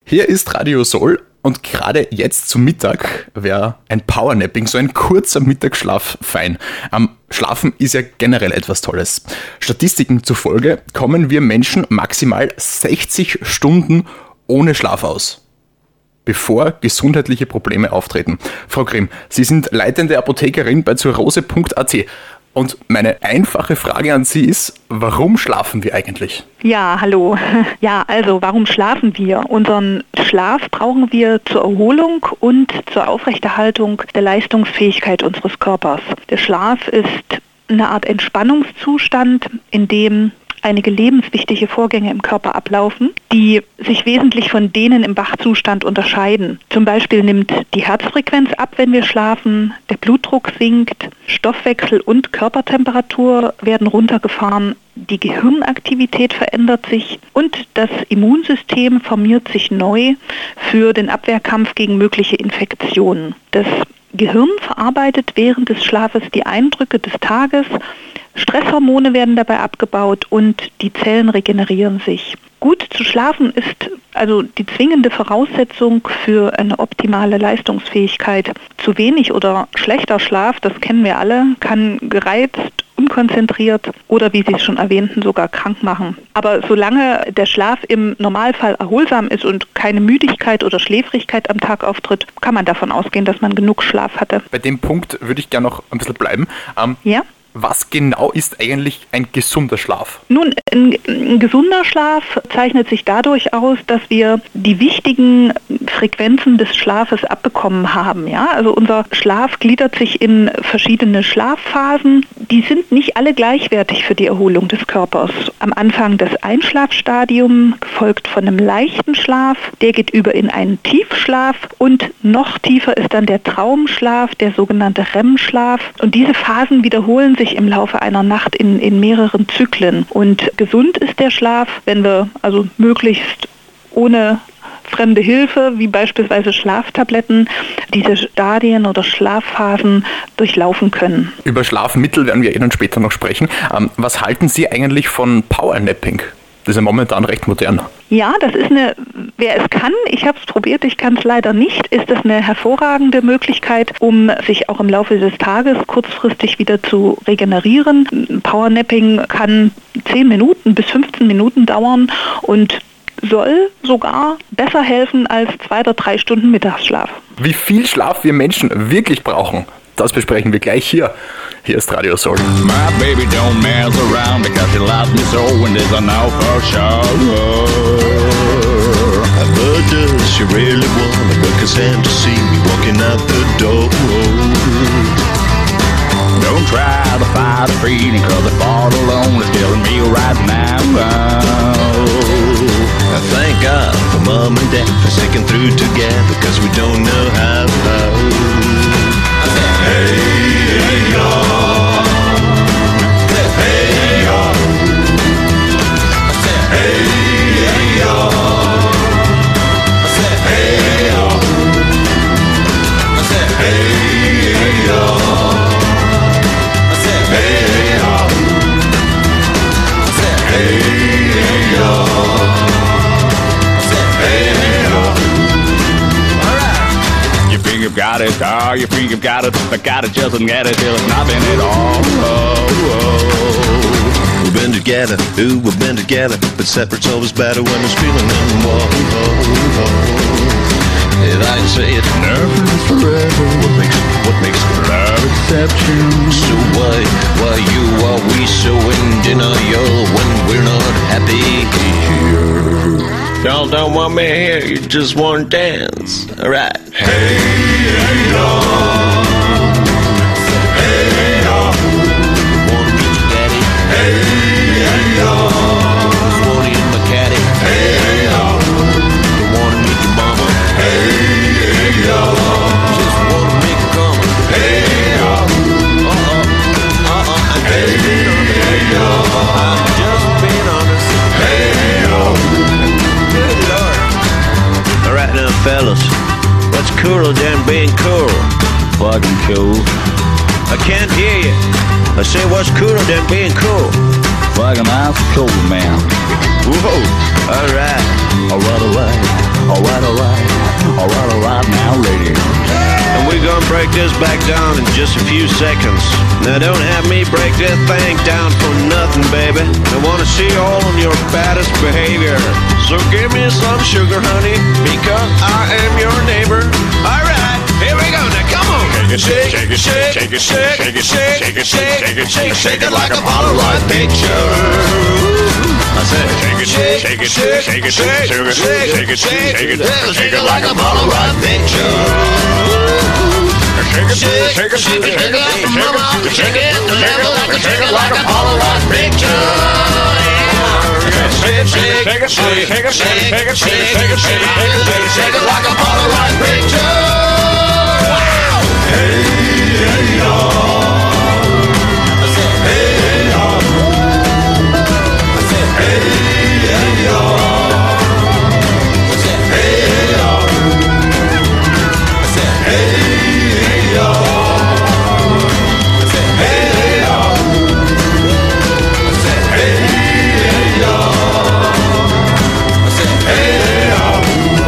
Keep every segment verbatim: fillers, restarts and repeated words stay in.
Hier ist Radio Soul und gerade jetzt zum Mittag wäre ein Powernapping, so ein kurzer Mittagsschlaf fein. Am Schlafen ist ja generell etwas Tolles. Statistiken zufolge kommen wir Menschen maximal sechzig Stunden ohne Schlaf aus, bevor gesundheitliche Probleme auftreten. Frau Grimm, Sie sind leitende Apothekerin bei zurose punkt a t. Und meine einfache Frage an Sie ist, warum schlafen wir eigentlich? Ja, hallo. Ja, also warum schlafen wir? Unseren Schlaf brauchen wir zur Erholung und zur Aufrechterhaltung der Leistungsfähigkeit unseres Körpers. Der Schlaf ist eine Art Entspannungszustand, in dem einige lebenswichtige Vorgänge im Körper ablaufen, die sich wesentlich von denen im Wachzustand unterscheiden. Zum Beispiel nimmt die Herzfrequenz ab, wenn wir schlafen, der Blutdruck sinkt, Stoffwechsel und Körpertemperatur werden runtergefahren, die Gehirnaktivität verändert sich und das Immunsystem formiert sich neu für den Abwehrkampf gegen mögliche Infektionen. Das Gehirn verarbeitet während des Schlafes die Eindrücke des Tages, Stresshormone werden dabei abgebaut und die Zellen regenerieren sich. Gut zu schlafen ist also die zwingende Voraussetzung für eine optimale Leistungsfähigkeit. Zu wenig oder schlechter Schlaf, das kennen wir alle, kann gereizt, unkonzentriert oder, wie Sie es schon erwähnten, sogar krank machen. Aber solange der Schlaf im Normalfall erholsam ist und keine Müdigkeit oder Schläfrigkeit am Tag auftritt, kann man davon ausgehen, dass man genug Schlaf hatte. Bei dem Punkt würde ich gerne noch ein bisschen bleiben. Ähm, ja? Was genau ist eigentlich ein gesunder Schlaf? Nun, ein, ein gesunder Schlaf zeichnet sich dadurch aus, dass wir die wichtigen Frequenzen des Schlafes abbekommen haben. Ja? Also unser Schlaf gliedert sich in verschiedene Schlafphasen. Die sind nicht alle gleichwertig für die Erholung des Körpers. Am Anfang das Einschlafstadium, gefolgt von einem leichten Schlaf. Der geht über in einen Tiefschlaf und noch tiefer ist dann der Traumschlaf, der sogenannte R E M-Schlaf. Und diese Phasen wiederholen sich im Laufe einer Nacht in, in mehreren Zyklen. Und gesund ist der Schlaf, wenn wir also möglichst ohne fremde Hilfe, wie beispielsweise Schlaftabletten, diese Stadien oder Schlafphasen durchlaufen können. Über Schlafmittel werden wir eh dann später noch sprechen. Ähm, was halten Sie eigentlich von Powernapping? Das ist ja momentan recht modern. Ja, das ist eine, wer es kann, ich habe es probiert, ich kann es leider nicht, ist das eine hervorragende Möglichkeit, um sich auch im Laufe des Tages kurzfristig wieder zu regenerieren. Powernapping kann zehn Minuten bis fünfzehn Minuten dauern und soll sogar besser helfen als zwei oder drei Stunden Mittagsschlaf. Wie viel Schlaf wir Menschen wirklich brauchen, das besprechen wir gleich hier. Hier ist Radio Soul. My baby don't mess around because she loves me so and there's a now for sure. But does she really wanna go consent to see me walking out the door? Don't try to fight a freedom cause the thought alone is killing me right now. I thank God for mom and dad for sticking through together cause we don't know how. Hey, hey, y'all. Hey, y'all. Hey, hey, y'all. Hey, y'all. Hey, y'all. Hey, y'all. Hey, y'all. You've got it, oh, you think you've got it, but got it just and get it till it's nothing at all. Oh, oh. We've been together, ooh, we've been together, but separate's always better when there's feeling in whoa, oh, oh. If I can say it, nothing is forever. What makes what makes love exception? So why, why you are we so in denial when we're not happy here? Y'all don't want me here, you just want to dance. Alright. Hey, hey, y'all. Hey, y'all. Wanna meet your daddy? Hey, hey, y'all. Just wanna eat my caddy? Hey, hey, y'all. Don't wanna meet your mama? Hey, hey, y'all. Just wanna make a come? Hey, y'all. Uh-uh, uh-uh, I'm hey, just being honest. Hey, y'all. I'm just being honest. Hey, y'all. Alright now, fellas, what's cooler than being cool? fucking cool. I can't hear you. I say, what's cooler than being cool? Fucking ice cold, man. Whoa, alright. Alright, alright. Alright, break this back down in just a few seconds. Now don't have me break this thing down for nothing, baby. I wanna see all of your baddest behavior. So give me some sugar, honey, because I am your neighbor. Alright, here we go, now come on. Shake it, shake it, shake it, shake it, shake it, shake it, shake it, shake it like a Polaroid picture. I said, shake it, shake it, shake it, shake it, shake it, shake it, shake it, shake it like a Polaroid picture. Shake it, shake it, shake it, shake it, mama, shake it, shake it like a Polaroid picture. Shake it, shake it, shake it, shake it, shake it, shake it, shake it, shake it, shake it like a Polaroid picture. Wow! Hey, hey, y'all. I said, hey, y'all. I said, hey, hey, y'all. I said, hey, y'all. I said, hey, y'all. I said, hey, y'all. I said, hey, y'all. I said, hey, y'all.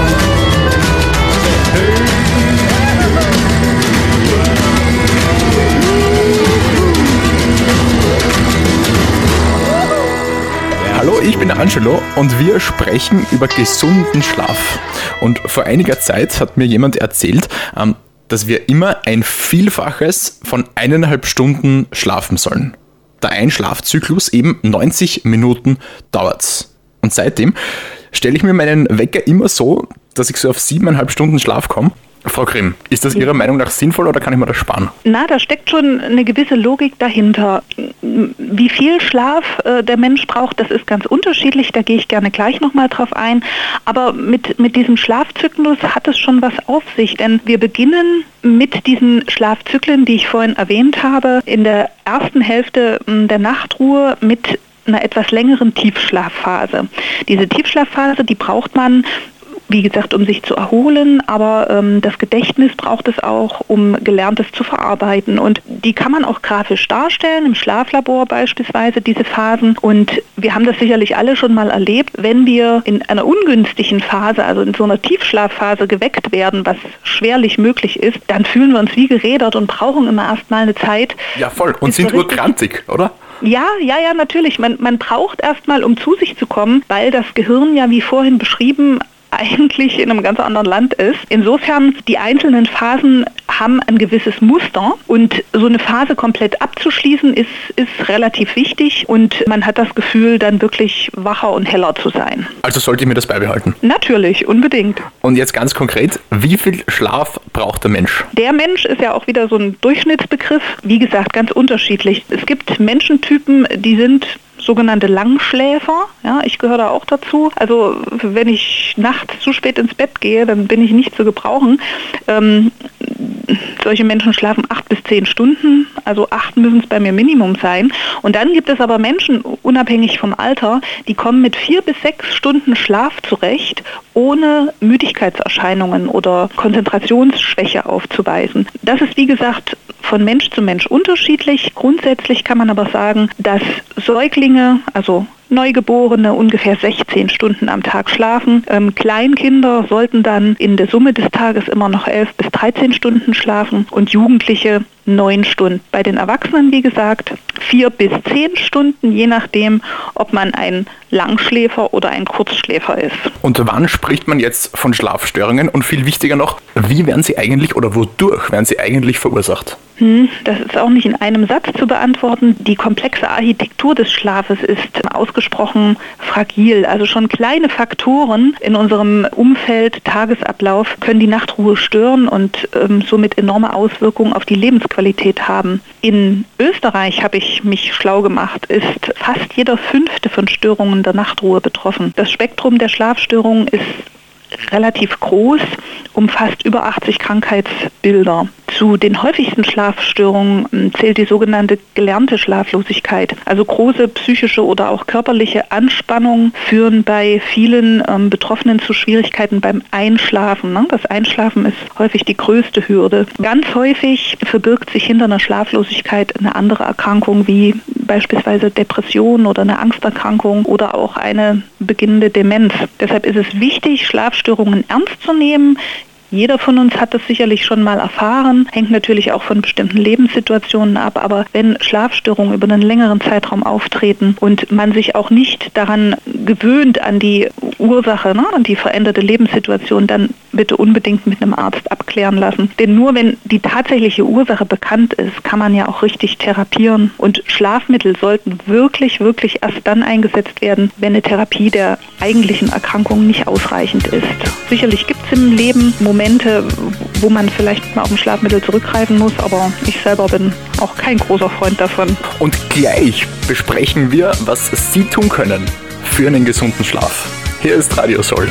Hallo, ich bin der Angelo und wir sprechen über gesunden Schlaf. Und vor einiger Zeit hat mir jemand erzählt, dass wir immer ein Vielfaches von eineinhalb Stunden schlafen sollen. Da ein Schlafzyklus eben neunzig Minuten dauert. Und seitdem stelle ich mir meinen Wecker immer so, dass ich so auf siebeneinhalb Stunden Schlaf komme. Frau Grimm, ist das Ihrer Meinung nach sinnvoll oder kann ich mir das sparen? Na, da steckt schon eine gewisse Logik dahinter. Wie viel Schlaf äh, der Mensch braucht, das ist ganz unterschiedlich, da gehe ich gerne gleich nochmal drauf ein. Aber mit, mit diesem Schlafzyklus hat es schon was auf sich, denn wir beginnen mit diesen Schlafzyklen, die ich vorhin erwähnt habe, in der ersten Hälfte mh, der Nachtruhe mit einer etwas längeren Tiefschlafphase. Diese Tiefschlafphase, die braucht man, wie gesagt, um sich zu erholen, aber ähm, das Gedächtnis braucht es auch, um Gelerntes zu verarbeiten. Und die kann man auch grafisch darstellen, im Schlaflabor beispielsweise, diese Phasen. Und wir haben das sicherlich alle schon mal erlebt, wenn wir in einer ungünstigen Phase, also in so einer Tiefschlafphase geweckt werden, was schwerlich möglich ist, dann fühlen wir uns wie gerädert und brauchen immer erstmal eine Zeit. Ja, voll. Und sind urkrantig, oder? Ja, ja, ja, natürlich. Man, man braucht erstmal, um zu sich zu kommen, weil das Gehirn ja, wie vorhin beschrieben, eigentlich in einem ganz anderen Land ist. Insofern, die einzelnen Phasen haben ein gewisses Muster und so eine Phase komplett abzuschließen ist, ist relativ wichtig und man hat das Gefühl, dann wirklich wacher und heller zu sein. Also sollte ich mir das beibehalten? Natürlich, unbedingt. Und jetzt ganz konkret, wie viel Schlaf braucht der Mensch? Der Mensch ist ja auch wieder so ein Durchschnittsbegriff. Wie gesagt, ganz unterschiedlich. Es gibt Menschentypen, die sind sogenannte Langschläfer, ja, ich gehöre da auch dazu. Also wenn ich nachts zu spät ins Bett gehe, dann bin ich nicht zu gebrauchen. Ähm, solche Menschen schlafen acht bis zehn Stunden, also acht müssen es bei mir Minimum sein. Und dann gibt es aber Menschen, unabhängig vom Alter, die kommen mit vier bis sechs Stunden Schlaf zurecht, ohne Müdigkeitserscheinungen oder Konzentrationsschwäche aufzuweisen. Das ist, wie gesagt, von Mensch zu Mensch unterschiedlich. Grundsätzlich kann man aber sagen, dass Säuglinge, also Neugeborene, ungefähr sechzehn Stunden am Tag schlafen. Ähm, Kleinkinder sollten dann in der Summe des Tages immer noch elf bis dreizehn Stunden schlafen und Jugendliche neun Stunden. Bei den Erwachsenen, wie gesagt, vier bis zehn Stunden, je nachdem, ob man ein Langschläfer oder ein Kurzschläfer ist. Und wann spricht man jetzt von Schlafstörungen? Und viel wichtiger noch, wie werden sie eigentlich oder wodurch werden sie eigentlich verursacht? Hm, das ist auch nicht in einem Satz zu beantworten. Die komplexe Architektur des Schlafes ist ausgesprochen fragil. Also schon kleine Faktoren in unserem Umfeld, Tagesablauf, können die Nachtruhe stören und ähm, somit enorme Auswirkungen auf die Lebensqualität haben. In Österreich, habe ich mich schlau gemacht, ist fast jeder Fünfte von Störungen der Nachtruhe betroffen. Das Spektrum der Schlafstörungen ist relativ groß, umfasst über achtzig Krankheitsbilder. Zu den häufigsten Schlafstörungen zählt die sogenannte gelernte Schlaflosigkeit. Also große psychische oder auch körperliche Anspannungen führen bei vielen ähm, Betroffenen zu Schwierigkeiten beim Einschlafen. Ne? Das Einschlafen ist häufig die größte Hürde. Ganz häufig verbirgt sich hinter einer Schlaflosigkeit eine andere Erkrankung wie beispielsweise Depression oder eine Angsterkrankung oder auch eine beginnende Demenz. Deshalb ist es wichtig, Schlafstörungen ernst zu nehmen, Jeder von uns hat das sicherlich schon mal erfahren, hängt natürlich auch von bestimmten Lebenssituationen ab, aber wenn Schlafstörungen über einen längeren Zeitraum auftreten und man sich auch nicht daran gewöhnt an die Ursache, ne, an die veränderte Lebenssituation, dann bitte unbedingt mit einem Arzt abklären lassen. Denn nur wenn die tatsächliche Ursache bekannt ist, kann man ja auch richtig therapieren. Und Schlafmittel sollten wirklich, wirklich erst dann eingesetzt werden, wenn eine Therapie der eigentlichen Erkrankung nicht ausreichend ist. Sicherlich gibt es im Leben Momente, wo man vielleicht mal auf ein Schlafmittel zurückgreifen muss, aber ich selber bin auch kein großer Freund davon. Und gleich besprechen wir, was Sie tun können für einen gesunden Schlaf. Hier ist Radio Soul.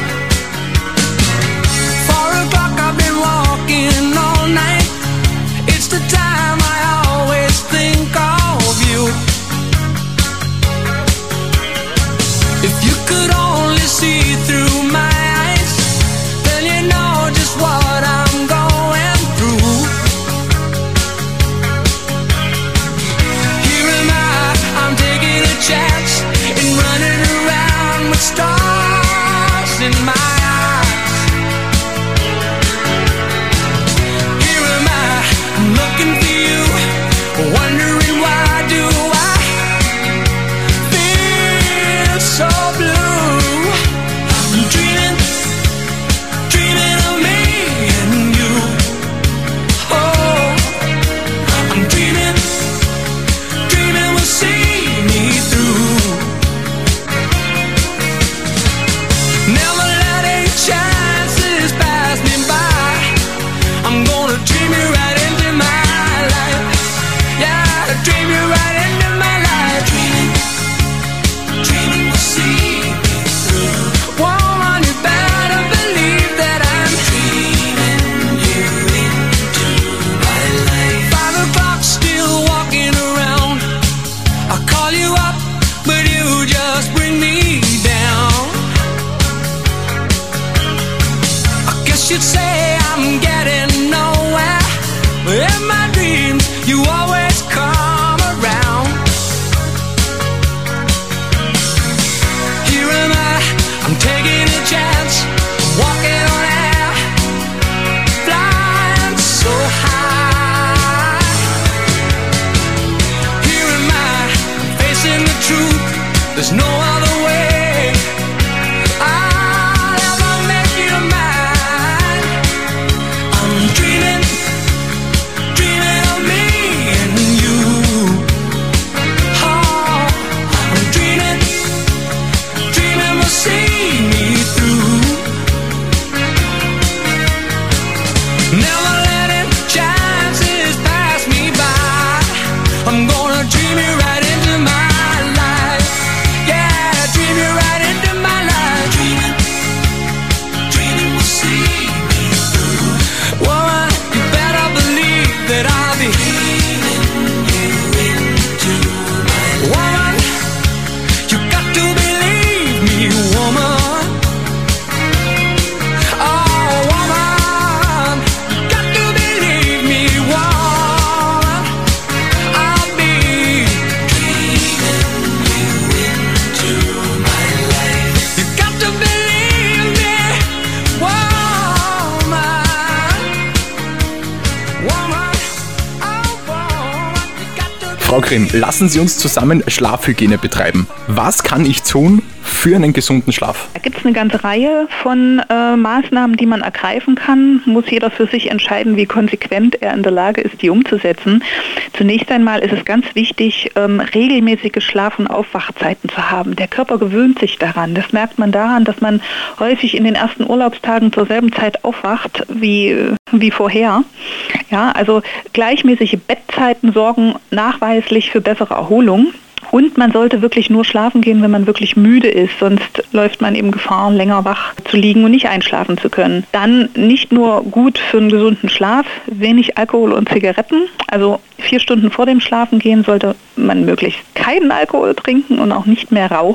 Frau Grimm, lassen Sie uns zusammen Schlafhygiene betreiben. Was kann ich tun für einen gesunden Schlaf? Da gibt es eine ganze Reihe von äh, Maßnahmen, die man ergreifen kann. Muss jeder für sich entscheiden, wie konsequent er in der Lage ist, die umzusetzen. Zunächst einmal ist es ganz wichtig, ähm, regelmäßige Schlaf- und Aufwachzeiten zu haben. Der Körper gewöhnt sich daran. Das merkt man daran, dass man häufig in den ersten Urlaubstagen zur selben Zeit aufwacht wie, wie vorher. Ja, also gleichmäßige Bettzeiten sorgen nachweislich für bessere Erholung. Und man sollte wirklich nur schlafen gehen, wenn man wirklich müde ist, sonst läuft man eben Gefahr, länger wach zu liegen und nicht einschlafen zu können. Dann nicht nur gut für einen gesunden Schlaf, wenig Alkohol und Zigaretten. Also vier Stunden vor dem Schlafengehen sollte man möglichst keinen Alkohol trinken und auch nicht mehr rauchen.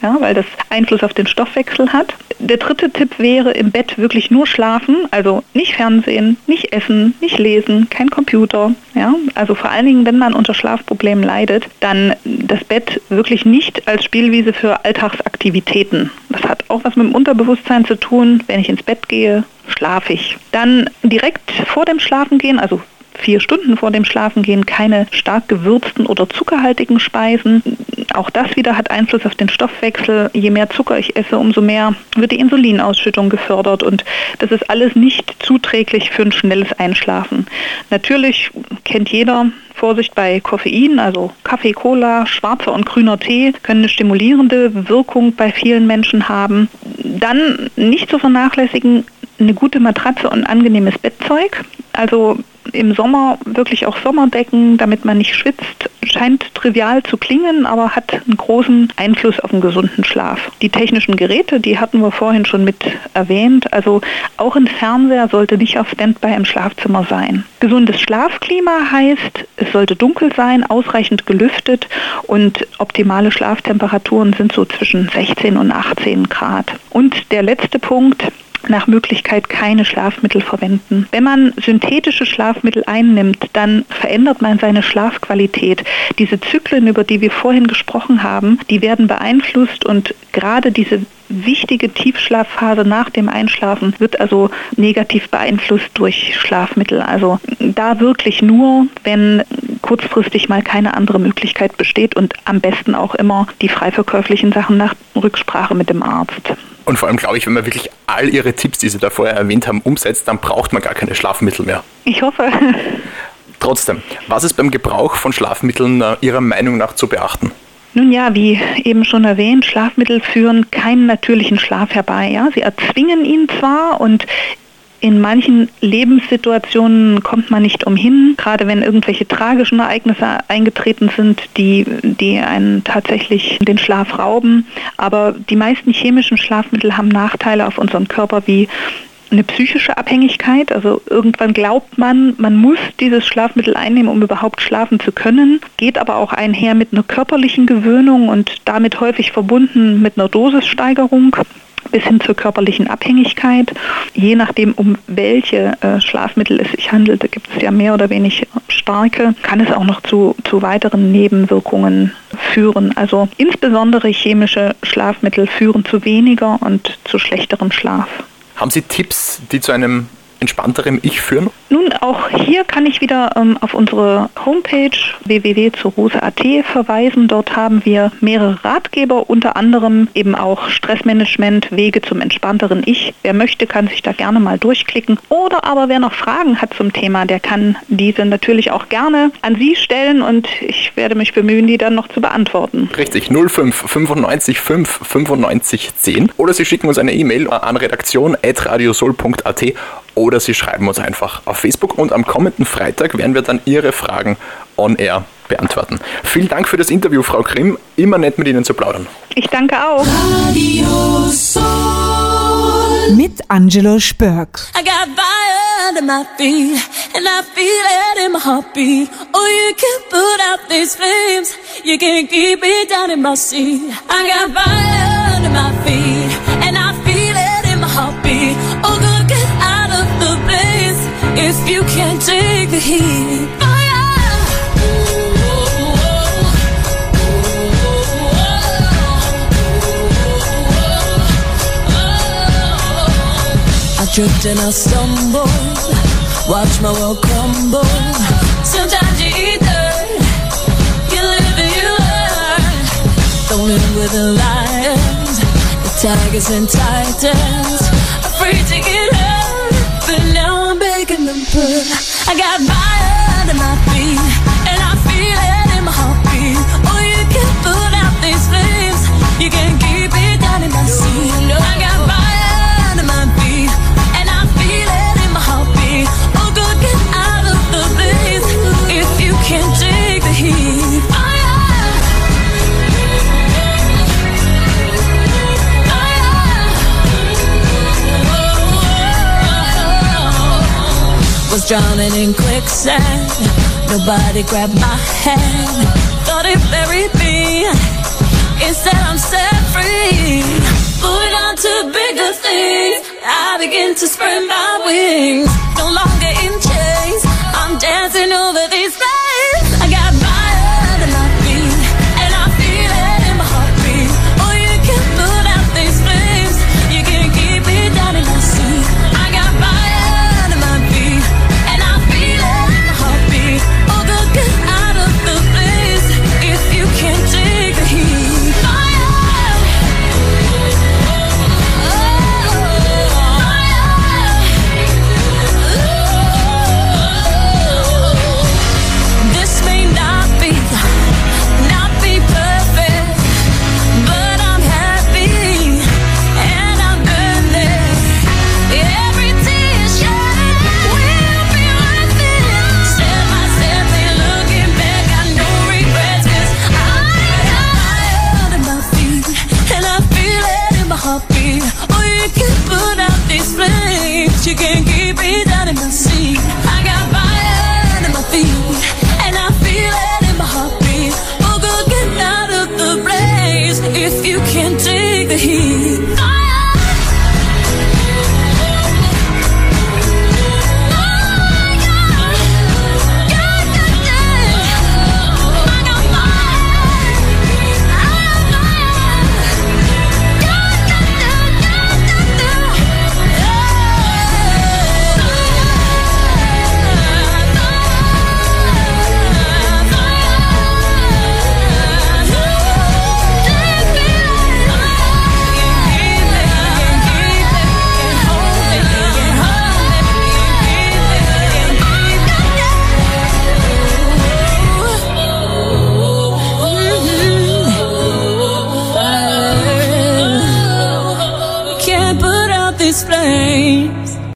ja, weil das Einfluss auf den Stoffwechsel hat. Der dritte Tipp wäre, im Bett wirklich nur schlafen, also nicht Fernsehen, nicht essen, nicht lesen, kein Computer. Ja, also vor allen Dingen, wenn man unter Schlafproblemen leidet, dann das Bett wirklich nicht als Spielwiese für Alltagsaktivitäten. Das hat auch was mit dem Unterbewusstsein zu tun. Wenn ich ins Bett gehe, schlafe ich. Dann direkt vor dem Schlafengehen, also vier Stunden vor dem Schlafengehen, keine stark gewürzten oder zuckerhaltigen Speisen. Auch das wieder hat Einfluss auf den Stoffwechsel. Je mehr Zucker ich esse, umso mehr wird die Insulinausschüttung gefördert und das ist alles nicht zuträglich für ein schnelles Einschlafen. Natürlich kennt jeder, Vorsicht bei Koffein, also Kaffee, Cola, schwarzer und grüner Tee können eine stimulierende Wirkung bei vielen Menschen haben. Dann nicht zu vernachlässigen, eine gute Matratze und angenehmes Bettzeug. Also im Sommer wirklich auch Sommerdecken, damit man nicht schwitzt. Scheint trivial zu klingen, aber hat einen großen Einfluss auf einen gesunden Schlaf. Die technischen Geräte, die hatten wir vorhin schon mit erwähnt. Also auch ein Fernseher sollte nicht auf Standby im Schlafzimmer sein. Gesundes Schlafklima heißt, es sollte dunkel sein, ausreichend gelüftet und optimale Schlaftemperaturen sind so zwischen sechzehn und achtzehn Grad. Und der letzte Punkt: nach Möglichkeit keine Schlafmittel verwenden. Wenn man synthetische Schlafmittel einnimmt, dann verändert man seine Schlafqualität. Diese Zyklen, über die wir vorhin gesprochen haben, die werden beeinflusst und gerade diese wichtige Tiefschlafphase nach dem Einschlafen wird also negativ beeinflusst durch Schlafmittel. Also da wirklich nur, wenn kurzfristig mal keine andere Möglichkeit besteht und am besten auch immer die frei verkäuflichen Sachen nach Rücksprache mit dem Arzt. Und vor allem glaube ich, wenn man wirklich all Ihre Tipps, die Sie da vorher erwähnt haben, umsetzt, dann braucht man gar keine Schlafmittel mehr. Ich hoffe. Trotzdem, was ist beim Gebrauch von Schlafmitteln Ihrer Meinung nach zu beachten? Nun ja, wie eben schon erwähnt, Schlafmittel führen keinen natürlichen Schlaf herbei. Ja? Sie erzwingen ihn zwar und in manchen Lebenssituationen kommt man nicht umhin, gerade wenn irgendwelche tragischen Ereignisse eingetreten sind, die, die einen tatsächlich den Schlaf rauben. Aber die meisten chemischen Schlafmittel haben Nachteile auf unseren Körper wie eine psychische Abhängigkeit. Also irgendwann glaubt man, man muss dieses Schlafmittel einnehmen, um überhaupt schlafen zu können. Geht aber auch einher mit einer körperlichen Gewöhnung und damit häufig verbunden mit einer Dosissteigerung bis hin zur körperlichen Abhängigkeit. Je nachdem, um welche äh, Schlafmittel es sich handelt, da gibt es ja mehr oder weniger starke, kann es auch noch zu, zu weiteren Nebenwirkungen führen. Also insbesondere chemische Schlafmittel führen zu weniger und zu schlechterem Schlaf. Haben Sie Tipps, die zu einem entspannteren Ich führen? Nun, auch hier kann ich wieder ähm, auf unsere Homepage w w w punkt zur rose punkt a t verweisen. Dort haben wir mehrere Ratgeber, unter anderem eben auch Stressmanagement, Wege zum entspannteren Ich. Wer möchte, kann sich da gerne mal durchklicken. Oder aber wer noch Fragen hat zum Thema, der kann diese natürlich auch gerne an Sie stellen und ich werde mich bemühen, die dann noch zu beantworten. Richtig, null fünf fünfundneunzig fünf fünfundneunzig zehn oder Sie schicken uns eine E-Mail an redaktion at radiosol punkt a t oder Sie schreiben uns einfach auf Facebook und am kommenden Freitag werden wir dann Ihre Fragen on air beantworten. Vielen Dank für das Interview, Frau Grimm. Immer nett mit Ihnen zu plaudern. Ich danke auch. Radio Soul. Mit Angelo Spörk. I got fire under my feet and I feel it in my heartbeat. Oh, you can put out these flames, you can keep it down in my seat. I got fire under my feet and I feel it in my heartbeat. Oh, good, get out of the place if you can't take the heat. Tripped and I stumble, watch my world crumble. Sometimes you eat dirt, you live and you learn. Don't live with the lions, the tigers and titans. Afraid to get hurt, but now I'm begging them put. I got fire under my feet, and I feel it in my heartbeat. Oh, you can put out these flames, you can keep it down in my seat. I got fire under my feet. Oh, go get out of the blaze if you can't take the heat. Oh, yeah. Oh, yeah. Was drowning in quicksand, nobody grabbed my hand. Thought it buried me Instead I'm set free, moving on to bigger things. I begin to spread my wings, no longer in chains. I'm dancing over these